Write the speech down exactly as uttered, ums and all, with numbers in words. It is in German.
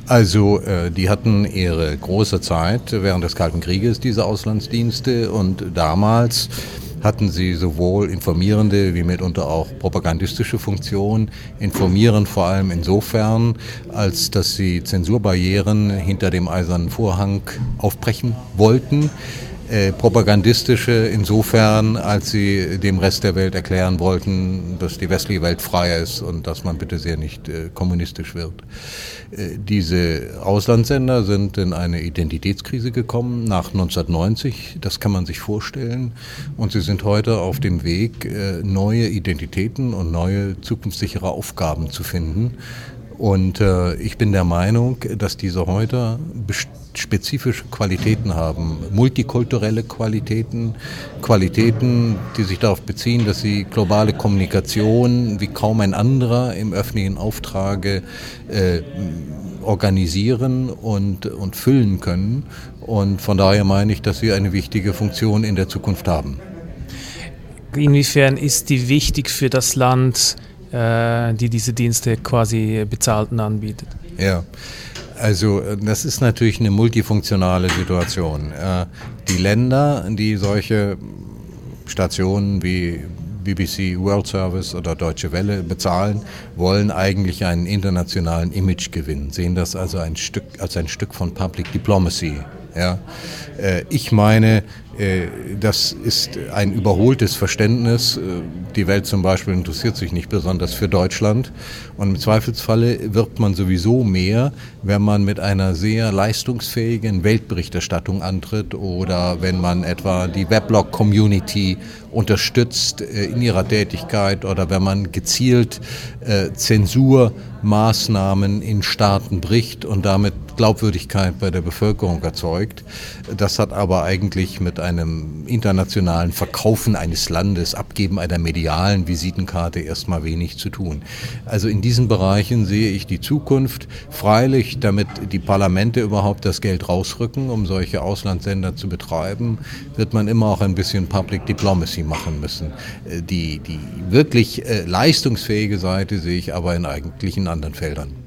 Also äh, die hatten ihre große Zeit während des Kalten Krieges, diese Auslandsdienste, und damals hatten sie sowohl informierende wie mitunter auch propagandistische Funktion, informieren vor allem insofern, als dass sie Zensurbarrieren hinter dem eisernen Vorhang aufbrechen wollten. Äh, propagandistische insofern, als sie dem Rest der Welt erklären wollten, dass die westliche Welt frei ist und dass man bitte sehr nicht äh, kommunistisch wird. Äh, diese Auslandssender sind in eine Identitätskrise gekommen nach neunzehnhundertneunzig, das kann man sich vorstellen, und sie sind heute auf dem Weg, äh, neue Identitäten und neue zukunftssichere Aufgaben zu finden. Und äh, ich bin der Meinung, dass diese heute spezifische Qualitäten haben, multikulturelle Qualitäten, Qualitäten, die sich darauf beziehen, dass sie globale Kommunikation wie kaum ein anderer im öffentlichen Auftrage äh, organisieren und, und füllen können. Und von daher meine ich, dass sie eine wichtige Funktion in der Zukunft haben. Inwiefern ist die wichtig für das Land, die diese Dienste quasi bezahlten anbietet? Ja, also das ist natürlich eine multifunktionale Situation. Die Länder, die solche Stationen wie B B C World Service oder Deutsche Welle bezahlen, wollen eigentlich einen internationalen Imagegewinn, sehen das also ein Stück, als ein Stück von Public Diplomacy. Ja, ich meine, das ist ein überholtes Verständnis. Die Welt zum Beispiel interessiert sich nicht besonders für Deutschland, und im Zweifelsfalle wirkt man sowieso mehr, wenn man mit einer sehr leistungsfähigen Weltberichterstattung antritt oder wenn man etwa die Weblog-Community unterstützt in ihrer Tätigkeit oder wenn man gezielt Zensurmaßnahmen in Staaten bricht und damit Glaubwürdigkeit bei der Bevölkerung erzeugt. Das hat aber eigentlich mit einem internationalen Verkaufen eines Landes, Abgeben einer medialen Visitenkarte erstmal wenig zu tun. Also in diesen Bereichen sehe ich die Zukunft. Freilich, damit die Parlamente überhaupt das Geld rausrücken, um solche Auslandssender zu betreiben, wird man immer auch ein bisschen Public Diplomacy machen müssen. Die, die wirklich leistungsfähige Seite sehe ich aber in eigentlich in anderen Feldern.